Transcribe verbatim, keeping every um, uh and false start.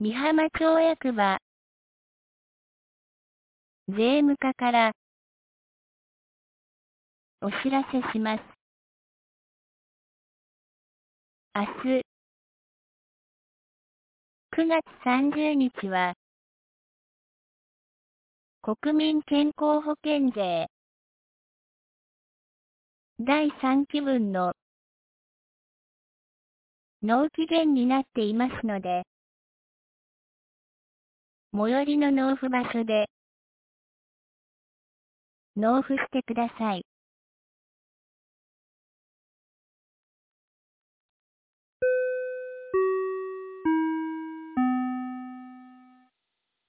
美浜町役場税務課からお知らせします。明日くがつさんじゅうにちは国民健康保険税だいさんきぶんの納期限になっていますので、最寄りの納付場所で納付してください。